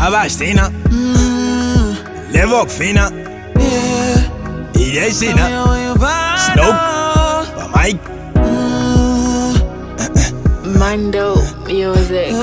Abashtina Levo fina Ideshina Snoop Mike Mando music.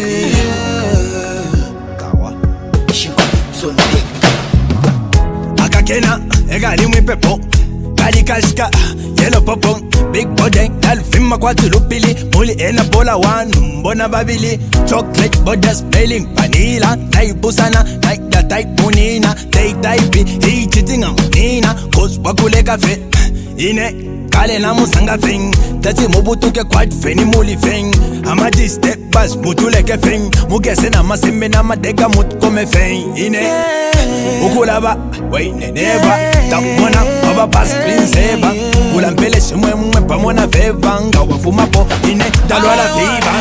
Akakena Egali mwipepo Kali kashka Yellow popo Big body Dalfima kwa tulupili Muli ena bola wanu Mbona babili Chocolate border smelling vanilla Naibusana Naida type munina Take type Hii chitinga munina Cause wakule kafe Ine Kale na musanga feng Tati mubutuke kwad feni muli feng Amadi step bas mutuleke feng Mugese na masembe na madega mutkome feng Ine Ukulaba Waine neva Tamona Baba bas prinseva Ula mpele shimwe mwe pamona veva Nga wafuma po Ine Dalwa la viva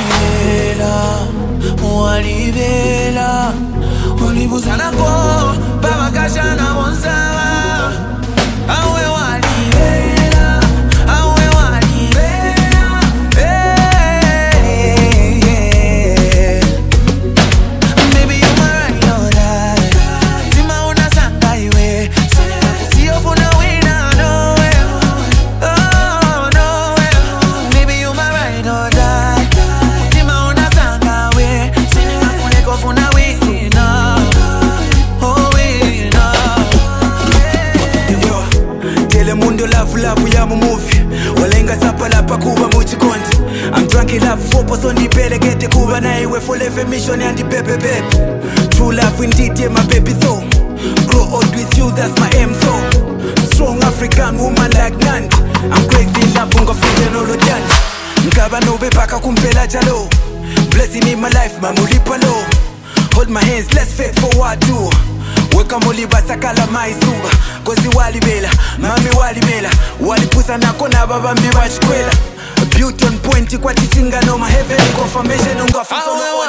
Walibela Ulibusana ko Baba kasha na monsawa Awe walibela Awe walibela Maybe you my right or die Tima una sanga iwe Si yo funa wina no way Oh no way Maybe you my right or die Tima una sanga we Sini makuleko funa wina Oh wina Tele mundo love ya mu movie Walenga sapa lapa kuba muchikonti I'm drunk in love for person di pele gete kuba na iwe for life mission and the baby baby True love indeed yeah my baby though Grow old with you that's my aim though Strong African woman like Nandi I'm crazy in love unga fuze no lojani Nkaba no bepaka kumpela jalo Blessing in my life mamulipa low Hold my hands let's fight for what do Weka muli basakala maisuba Kozi walibela, mami walibela Walipusa nako na baba mbi wachikwela Beauty on point kwa tisinga no my heaven confirmation unga fuso